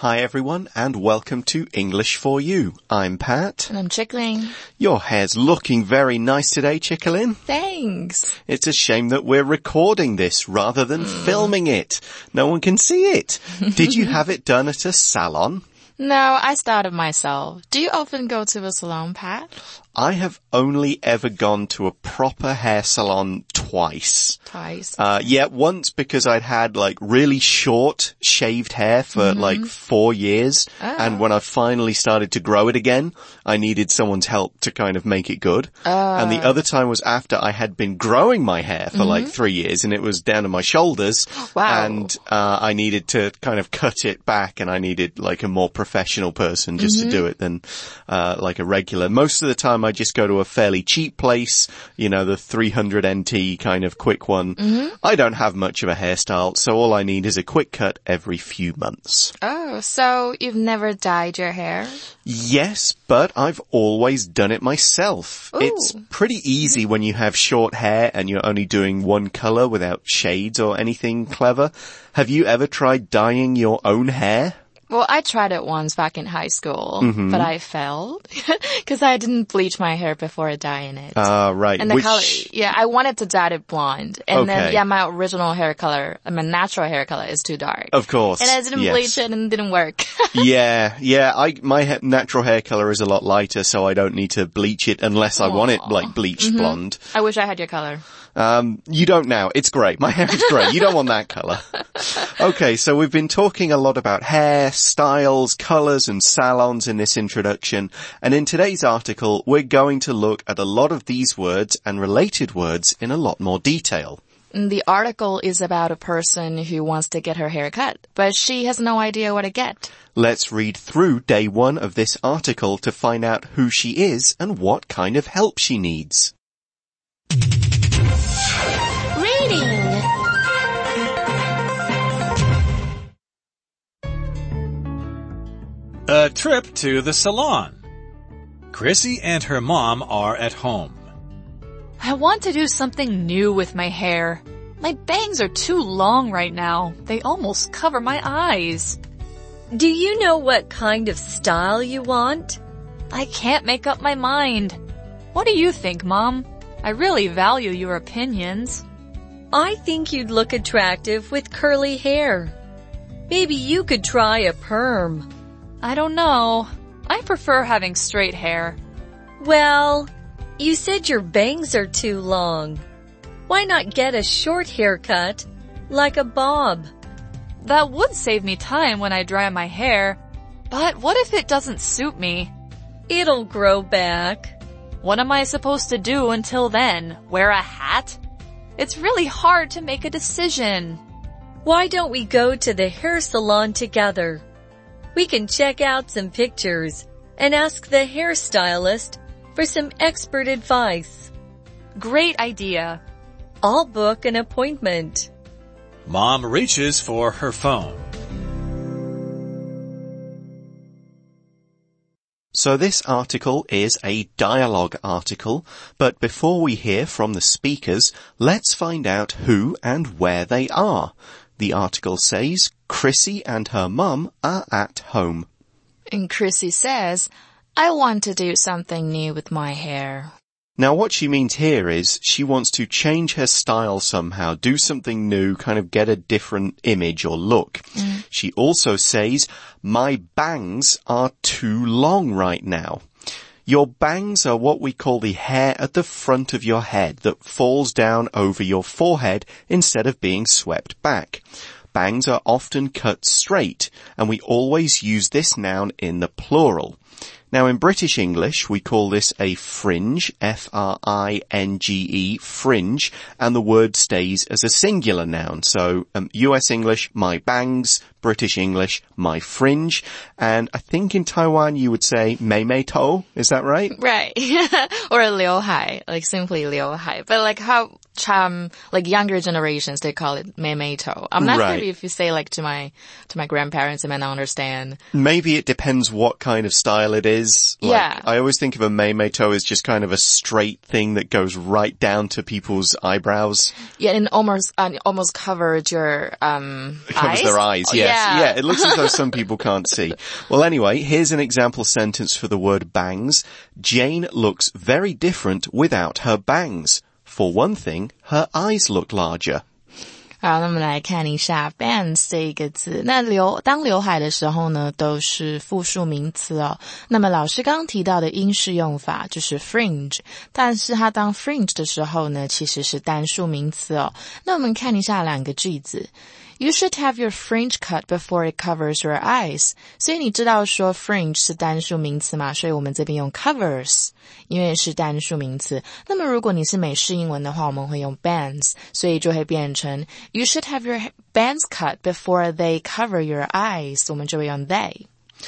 Hi everyone and welcome to English for You. I'm Pat. And I'm Chicklin. Your hair's looking very nice today, Chicklin. Thanks. It's a shame that we're recording this rather than filming it. No one can see it. Did you have it done at a salon? No, I started myself. Do you often go to a salon, Pat? I have only ever gone to a proper hair salon twice. Twice? Yeah, once because I'd had really short shaved hair for 4 years. Oh. And when I finally started to grow it again, I needed someone's help to kind of make it good. And the other time was after I had been growing my hair for 3 years and it was down to my shoulders. Wow. And I needed to kind of cut it back and I needed a more professional person just to do it than a regular. Most of the time I just go to a fairly cheap place, the 300 NT kind of quick one. I don't have much of a hairstyle, so all I need is a quick cut every few months. Oh, so you've never dyed your hair? Yes, but I've always done it myself. Ooh. It's pretty easy when you have short hair and you're only doing one color without shades or anything clever. Have you ever tried dyeing your own hair? Well, I tried it once back in high school, but I failed because I didn't bleach my hair before dyeing it. Right. And the color, I wanted to dye it blonde. And then, my original hair color, my natural hair color is too dark. Of course. And I didn't bleach it and it didn't work. My natural hair color is a lot lighter, so I don't need to bleach it unless I want it bleached blonde. I wish I had your color. You don't now. It's great. My hair is great. You don't want that color. Okay, so we've been talking a lot about hair, styles, colors, and salons in this introduction. And in today's article, we're going to look at a lot of these words and related words in a lot more detail. The article is about a person who wants to get her hair cut, but she has no idea what to get. Let's read through day 1 of this article to find out who she is and what kind of help she needs. A trip to the salon. Chrissy and her mom are at home. I want to do something new with my hair. My bangs are too long right now. They almost cover my eyes. Do you know what kind of style you want? I can't make up my mind. What do you think, Mom? I really value your opinions. I think you'd look attractive with curly hair. Maybe you could try a perm. I don't know. I prefer having straight hair. Well, you said your bangs are too long. Why not get a short haircut, like a bob? That would save me time when I dry my hair. But what if it doesn't suit me? It'll grow back. What am I supposed to do until then? Wear a hat? It's really hard to make a decision. Why don't we go to the hair salon together? We can check out some pictures and ask the hairstylist for some expert advice. Great idea. I'll book an appointment. Mom reaches for her phone. So this article is a dialogue article, but before we hear from the speakers, let's find out who and where they are. The article says, Chrissy and her mum are at home. And Chrissy says, I want to do something new with my hair. Now what she means here is she wants to change her style somehow, do something new, kind of get a different image or look. She also says, my bangs are too long right now. Your bangs are what we call the hair at the front of your head that falls down over your forehead instead of being swept back. Bangs are often cut straight, and we always use this noun in the plural. Now in British English, we call this a fringe, F-R-I-N-G-E, fringe, and the word stays as a singular noun. So US English, my bangs, British English, my fringe, and I think in Taiwan you would say mei mei tou, is that right? Right. Or liu hai, like simply liu hai. But how like younger generations, they call it 妹妹头. I'm not Right. sure if you say like to my grandparents, they may not understand. Maybe it depends what kind of style it is. Like, Yeah. I always think of a mei-mei-to as just kind of a straight thing that goes right down to people's eyebrows. Yeah, and almost covered your Covers their eyes, yes. Yeah, it looks as though some people can't see. Well, anyway, here's an example sentence for the word bangs. Jane looks very different without her bangs. For one thing, her eyes look larger. 好，那么来看一下 bangs 这一个字。那当刘海的时候呢，都是复数名词哦。那么老师刚刚提到的英式用法就是 fringe， 但是它当 fringe 的时候呢，其实是单数名词哦。那我们看一下两个句子。You should have your fringe cut before it covers your eyes. 所以你知道说 fringe 是单数名词嘛，所以我们这边用 covers， 因为是单数名词。那么如果你是美式英文的话，我们会用 bangs， 所以就会变成 You should have your bangs cut before they cover your eyes. 我们就会用 they.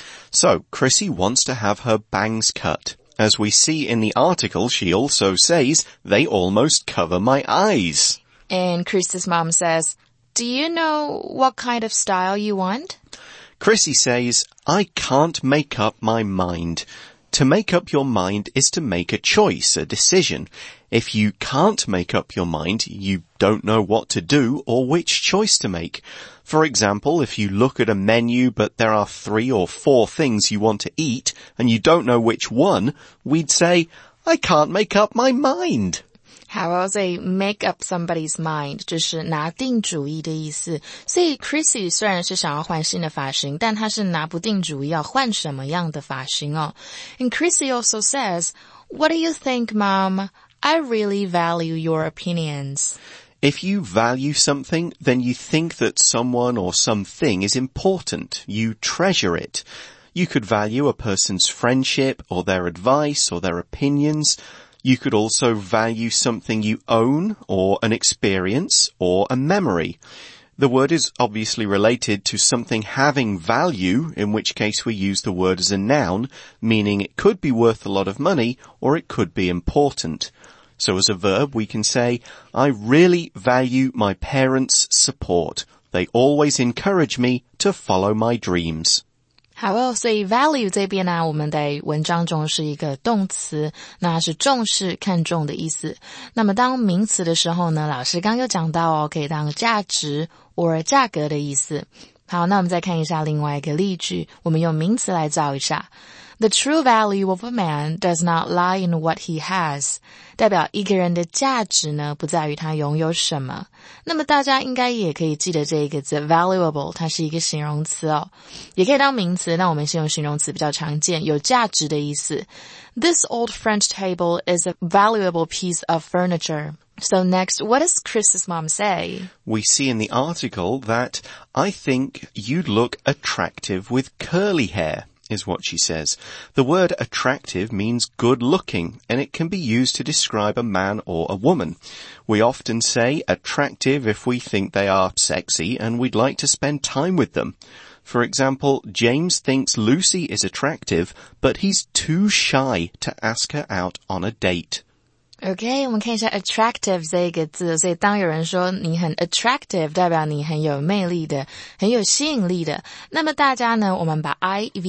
So, Chrissy wants to have her bangs cut. As we see in the article, she also says, they almost cover my eyes. And Chris's mom says, Do you know what kind of style you want? Chrissy says, I can't make up my mind. To make up your mind is to make a choice, a decision. If you can't make up your mind, you don't know what to do or which choice to make. For example, if you look at a menu but there are 3 or 4 things you want to eat and you don't know which one, we'd say, I can't make up my mind. How else say make up somebody's mind 就是拿定主意的意思。所以 Chrissy 虽然是想要换新的发型，但她是拿不定主意要换什么样的发型哦。And Chrissy also says, What do you think, Mom? I really value your opinions. If you value something, then you think that someone or something is important. You treasure it. You could value a person's friendship or their advice or their opinions. You could also value something you own or an experience or a memory. The word is obviously related to something having value, in which case we use the word as a noun, meaning it could be worth a lot of money or it could be important. So as a verb, we can say, I really value my parents' support. They always encourage me to follow my dreams. 好，所以 value 这边呢，我们在文章中是一个动词，那是重视、看重的意思。那么当名词的时候呢，老师刚有讲到哦，可以当价值或价格的意思。好，那我们再看一下另外一个例句，我们用名词来造一下。The true value of a man does not lie in what he has. 代表一个人的价值呢，不在于他拥有什么。那么大家应该也可以记得这一个字 valuable， 它是一个形容词哦，也可以当名词，那我们先用形容词比较常见，有价值的意思。This old French table is a valuable piece of furniture. So next, what does Chris's mom say? We see in the article that I think you'd look attractive with curly hair, is what she says. The word attractive means good looking, and it can be used to describe a man or a woman. We often say attractive if we think they are sexy and we'd like to spend time with them. For example, James thinks Lucy is attractive, but he's too shy to ask her out on a date. OK, 我们看一下 attractive 这个字，所以当有人说你很 attractive， 代表你很有魅力的，很有吸引力的。那么大家呢，我们把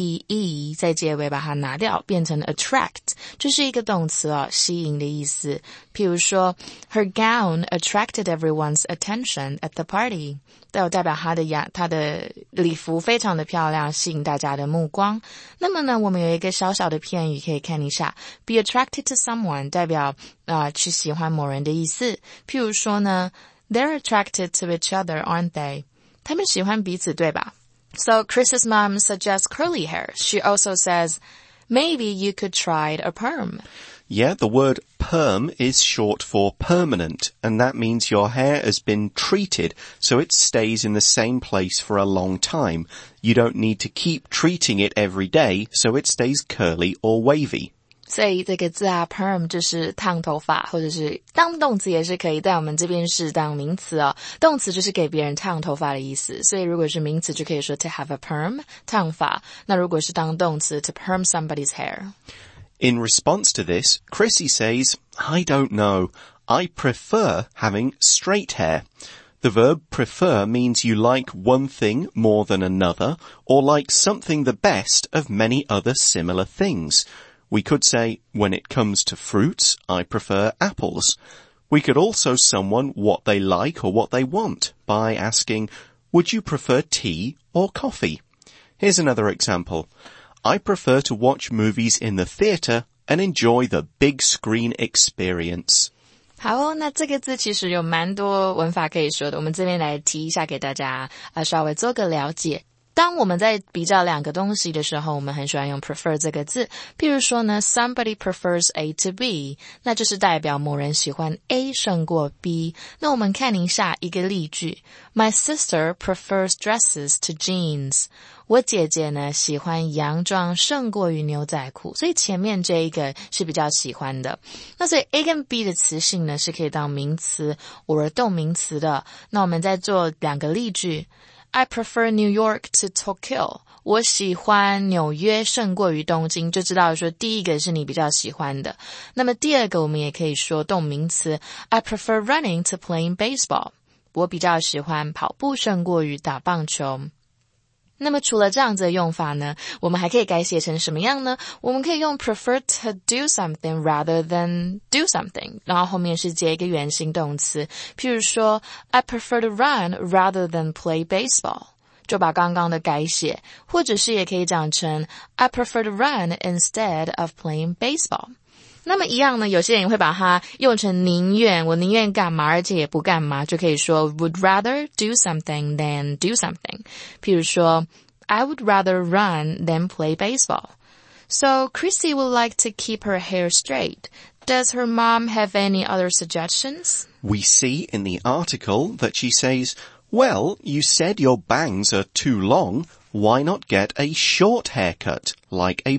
IVE 在结尾把它拿掉，变成 attract， 这是一个动词哦，吸引的意思。譬如说 her gown attracted everyone's attention at the party， 代表她的礼服非常的漂亮，吸引大家的目光。那么呢，我们有一个小小的片语可以看一下 be attracted to someone 代表去喜欢某人的意思。譬如说呢 they're attracted to each other, aren't they? 他们喜欢彼此，对吧？ So Chris's mom suggests curly hair. She also says, maybe you could try a perm. Yeah, the word perm is short for permanent, and that means your hair has been treated so it stays in the same place for a long time. You don't need to keep treating it every day so it stays curly or wavy. 所以这个字啊 perm 就是烫头发，或者是当动词也是可以，但我们这边是当名词哦。动词就是给别人烫头发的意思，所以如果是名词就可以说 to have a perm 烫发，那如果是当动词 to perm somebody's hair. In response to this, Chrissy says, I don't know. I prefer having straight hair. The verb prefer means you like one thing more than another, or like something the best of many other similar things. We could say, when it comes to fruits, I prefer apples. We could also someone what they like or what they want by asking, would you prefer tea or coffee? Here's another example. I prefer to watch movies in the theater and enjoy the big screen experience. 好，那这个字其实有蛮多文法可以说的，我们这边来提一下给大家稍微做个了解。当我们在比较两个东西的时候，我们很喜欢用 prefer 这个字。譬如说呢 somebody prefers A to B， 那就是代表某人喜欢 A 胜过 B。那我们看一下一个例句 My sister prefers dresses to jeans。 我姐姐呢喜欢洋装胜过于牛仔裤，所以前面这一个是比较喜欢的。那所以 A 跟 B 的词性呢是可以当名词或动名词的。那我们再做两个例句I prefer New York to Tokyo. 我喜欢纽约胜过于东京，就知道说第一个是你比较喜欢的。那么第二个我们也可以说动名词 I prefer running to playing baseball. 我比较喜欢跑步胜过于打棒球。那么除了这样子的用法呢，我们还可以改写成什么样呢？我们可以用 prefer to do something rather than do something， 然后后面是接一个原形动词，譬如说 I prefer to run rather than play baseball， 就把刚刚的改写，或者是也可以讲成 I prefer to run instead of playing baseball。那么一样呢，有些人也会把它用成宁愿，我宁愿干嘛而且也不干嘛，就可以说 would rather do something than do something。 譬如说 I would rather run than play baseball. So Chrissy would like to keep her hair straight. Does her mom have any other suggestions? We see in the article that she says, well, you said your bangs are too long. Why not get a short haircut, like a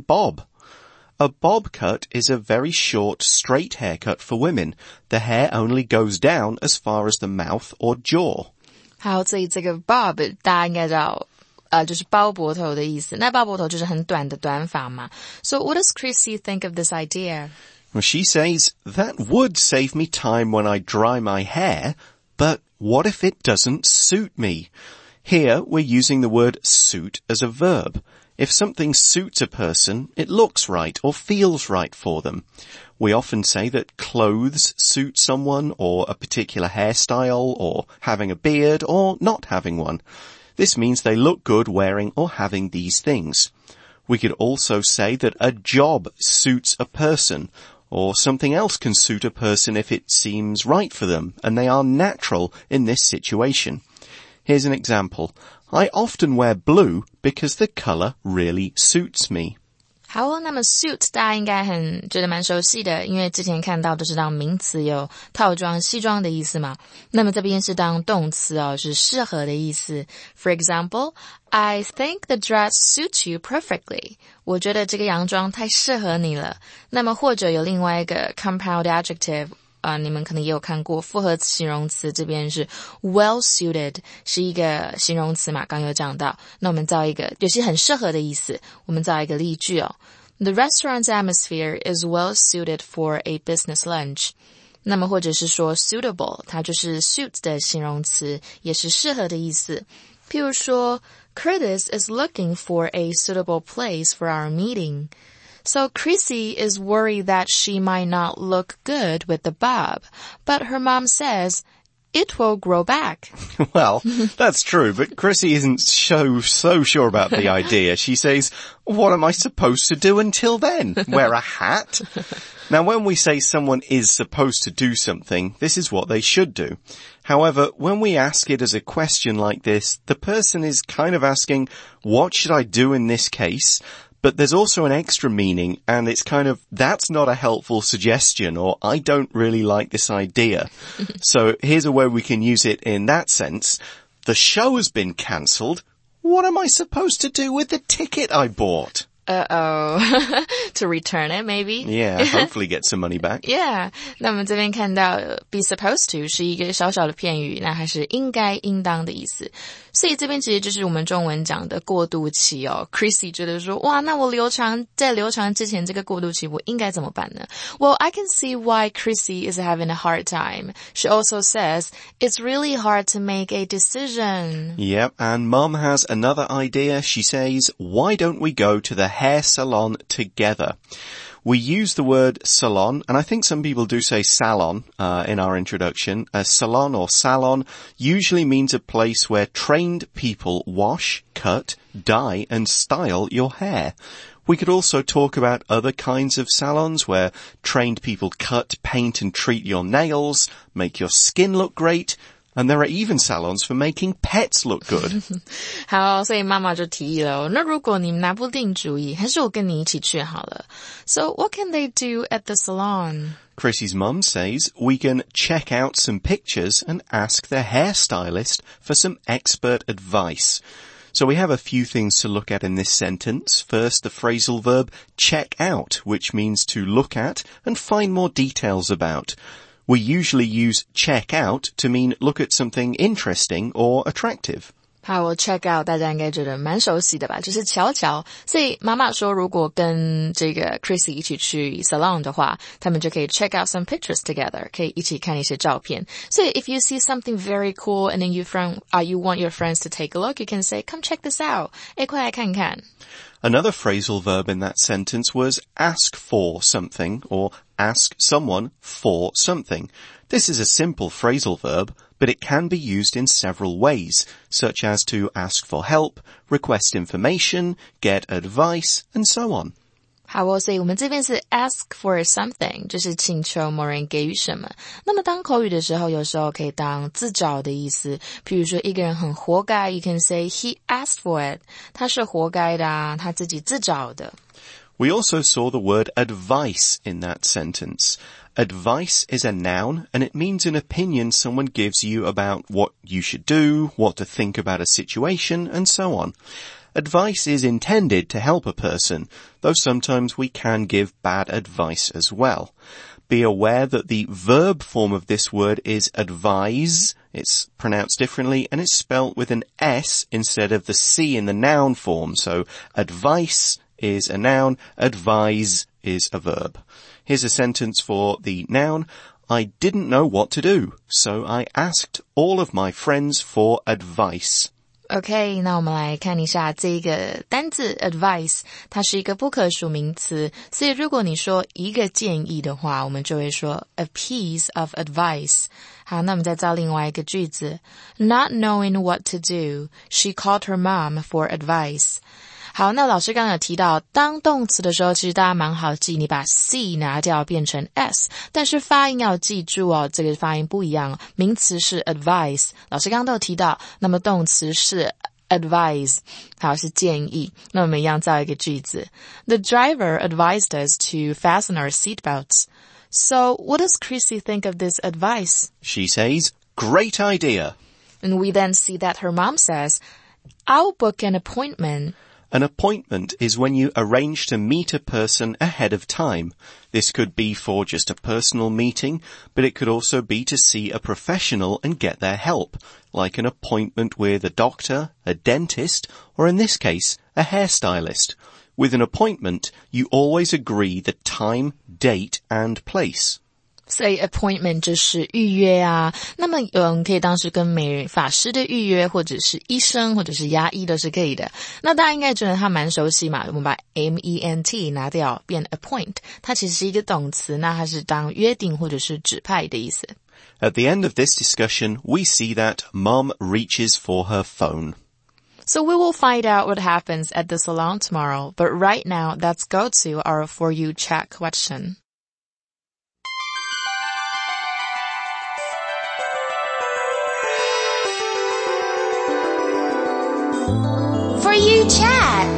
bob?A bob cut is a very short, straight haircut for women. The hair only goes down as far as the mouth or jaw. 好，所以这个 bob 大家应该知道，就是包脖头的意思。那包脖头就是很短的短发嘛。So what does Chrissy think of this idea? Well, she says, that would save me time when I dry my hair, but what if it doesn't suit me? Here we're using the word suit as a verb.If something suits a person, it looks right or feels right for them. We often say that clothes suit someone or a particular hairstyle or having a beard or not having one. This means they look good wearing or having these things. We could also say that a job suits a person or something else can suit a person if it seems right for them and they are natural in this situation. Here's an example.I often wear blue because the color really suits me. 好，那么 suit 大家应该觉得蛮熟悉的，因为之前看到都知道名词有套装、西装的意思嘛。那么这边是当动词是适合的意思。For example, I think the dress suits you perfectly. 我觉得这个洋装太适合你了。那么或者有另外一个 compound adjective。你们可能也有看过复合形容词，这边是 well suited 是一个形容词嘛，刚有讲到。那我们造一个有些很适合的意思，我们造一个例句The restaurant's atmosphere is well suited for a business lunch. 那么或者是说 suitable 它就是 suit 的形容词，也是适合的意思。譬如说 Curtis is looking for a suitable place for our meeting.So Chrissy is worried that she might not look good with the bob, but her mom says it will grow back. Well, that's true, but Chrissy isn't so sure about the idea. She says, what am I supposed to do until then? Wear a hat? Now, when we say someone is supposed to do something, this is what they should do. However, when we ask it as a question like this, the person is kind of asking, what should I do in this case?But there's also an extra meaning, and it's kind of, that's not a helpful suggestion, or I don't really like this idea. So here's a way we can use it in that sense. The show has been cancelled. What am I supposed to do with the ticket I bought? Uh-oh. To return it, maybe? Yeah, hopefully get some money back. Yeah. 那我们这边看到 be supposed to 是一个小小的片语，那它是应该应当的意思。所以这边其实就是我们中文讲的过渡期哦。Chrissy 觉得说，哇，那我在流产之前这个过渡期我应该怎么办呢？ Well, I can see why Chrissy is having a hard time. She also says, it's really hard to make a decision. Yep, and Mum has another idea. She says, why don't we go to the hair salon together? We use the word salon, and I think some people do say salon in our introduction. A salon or salon usually means a place where trained people wash, cut, dye, and style your hair. We could also talk about other kinds of salons where trained people cut, paint, and treat your nails, make your skin look great. And there are even salons for making pets look good. 好，所以妈妈就提议了，那如果你们拿不定主意，还是我跟你一起去好了。So what can they do at the salon? Chrissy's mum says we can check out some pictures and ask the hairstylist for some expert advice. So we have a few things to look at in this sentence. First, the phrasal verb check out, which means to look at and find more details about. We usually use check out to mean look at something interesting or attractive. 好，我 check out 大家应该觉得蛮熟悉的吧，就是瞧瞧。所以妈妈说如果跟这个 Chrissy 一起去 salon 的话，他们就可以 check out some pictures together， 可以一起看一些照片。所以 if you see something very cool and then you want your friends to take a look, you can say, come check this out. 快来看看。 Another phrasal verb in that sentence was ask for something or ask someone for something. This is a simple phrasal verb, but it can be used in several ways, such as to ask for help, request information, get advice, and so on. 好哦，所以我们这边是 ask for something， 就是请求某人给予什么。那么当口语的时候，有时候可以当自找的意思。譬如说一个人很活该 ，you can say he asked for it， 他是活该的啊，他自己自找的。 We also saw the word advice in that sentence. Advice is a noun, and it means an opinion someone gives you about what you should do, what to think about a situation, and so on. Advice is intended to help a person, though sometimes we can give bad advice as well. Be aware that the verb form of this word is advise. It's pronounced differently, and it's spelt with an S instead of the C in the noun form. So advice is a noun, advise is a verb. Here's a sentence for the noun. I didn't know what to do, so I asked all of my friends for advice. OK， 那我们来看一下这个单字 advice， 它是一个不可数名词，所以如果你说一个建议的话，我们就会说 a piece of advice。好，那我们再造另外一个句子 Not knowing what to do, she called her mom for advice。好，那老师刚刚有提到当动词的时候，其实大家蛮好记，你把 C 拿掉变成 S， 但是发音要记住哦，这个发音不一样，名词是 advice， 老师刚刚都有提到，那么动词是 advise， 好，是建议。那我们一样造一个句子 The driver advised us to fasten our seatbelts. So what does Chrissy think of this advice? She says, great idea. And we then see that her mom says, I'll book an appointment. An appointment is when you arrange to meet a person ahead of time. This could be for just a personal meeting, but it could also be to see a professional and get their help, like an appointment with a doctor, a dentist, or in this case, a hairstylist. With an appointment, you always agree the time, date, and place. 所以 appointment 就是预约啊，那么可以当是跟美发师的预约，或者是医生，或者是牙医都是可以的。那大家应该觉得它蛮熟悉嘛，我们把 ment 拿掉变 appoint， 它其实是一个动词，那它是当约定或者是指派的意思。 At the end of this discussion, we see that Mum reaches for her phone. So we will find out what happens at the salon tomorrow, but right now, let's go to our For You chat question. For You chat.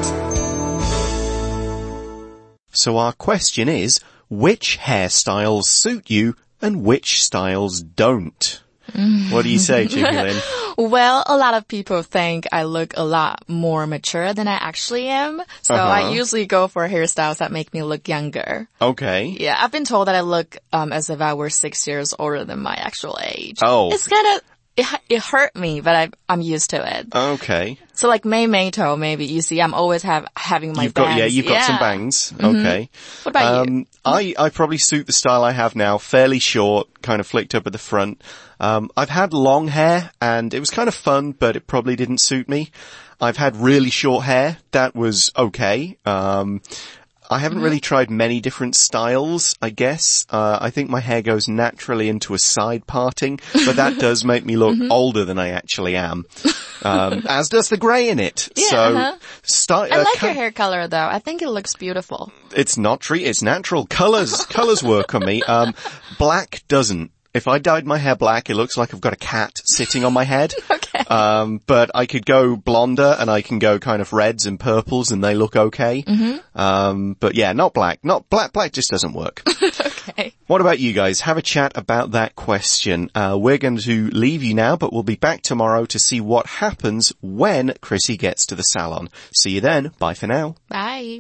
So our question is, which hairstyles suit you and which styles don't? What do you say, Jingling? Well, a lot of people think I look a lot more mature than I actually am. So I usually go for hairstyles that make me look younger. Okay. Yeah, I've been told that I look as if I were 6 years older than my actual age. Oh. It's kind of... It hurt me, but I'm used to it. Okay. So like May told, maybe you see, I'm always having my bangs. You've got some bangs. Okay. What about you? I probably suit the style I have now, fairly short, kind of flicked up at the front. I've had long hair and it was kind of fun, but it probably didn't suit me. I've had really short hair. That was okay. I haven't really tried many different styles, I guess. I think my hair goes naturally into a side parting, but that does make me look older than I actually am. As does the grey in it. Yeah, So, I like your hair color though. I think it looks beautiful. It's not true. It's natural. Colors work on me. Black doesn't. If I dyed my hair black, it looks like I've got a cat sitting on my head. Okay. But I could go blonder and I can go kind of reds and purples and they look okay. But yeah, not black. Black just doesn't work. Okay. What about you guys? Have a chat about that question. We're going to leave you now, but we'll be back tomorrow to see what happens when Chrissy gets to the salon. See you then. Bye for now. Bye.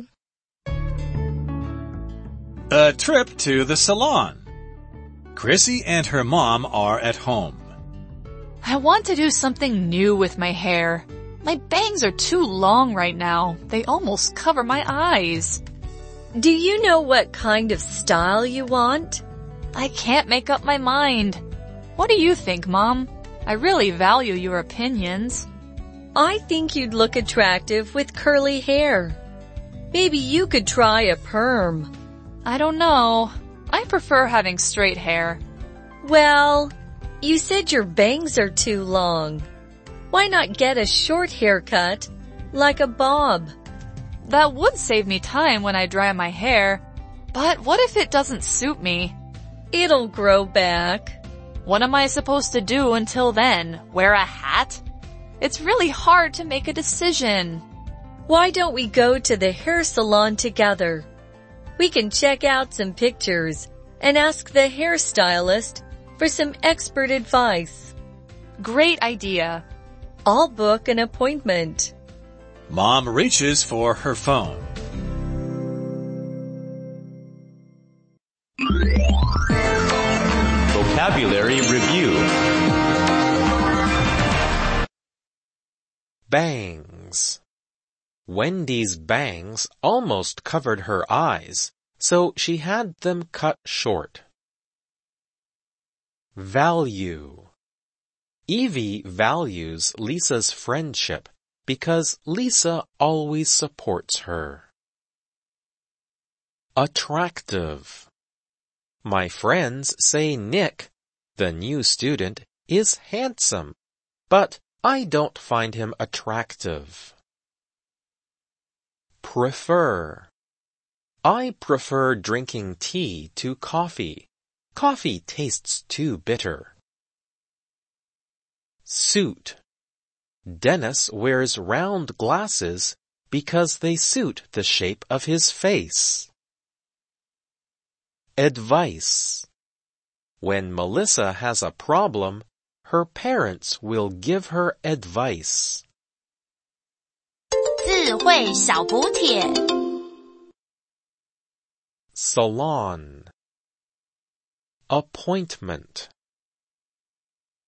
A trip to the salon. Chrissy and her mom are at home. I want to do something new with my hair. My bangs are too long right now. They almost cover my eyes. Do you know what kind of style you want? I can't make up my mind. What do you think, Mom? I really value your opinions. I think you'd look attractive with curly hair. Maybe you could try a perm. I don't know. I prefer having straight hair. Well, you said your bangs are too long. Why not get a short haircut, like a bob? That would save me time when I dry my hair. But what if it doesn't suit me? It'll grow back. What am I supposed to do until then? Wear a hat? It's really hard to make a decision. Why don't we go to the hair salon together? We can check out some pictures and ask the hairstylist for some expert advice. Great idea. I'll book an appointment. Mom reaches for her phone. Vocabulary Review. Bangs. Wendy's bangs almost covered her eyes, so she had them cut short. Value. Evie values Lisa's friendship because Lisa always supports her. Attractive. My friends say Nick, the new student, is handsome, but I don't find him attractive. Prefer. I prefer drinking tea to coffee. Coffee tastes too bitter. Suit. Dennis wears round glasses because they suit the shape of his face. Advice. When Melissa has a problem, her parents will give her advice. 智慧小补帖 Salon. Appointment.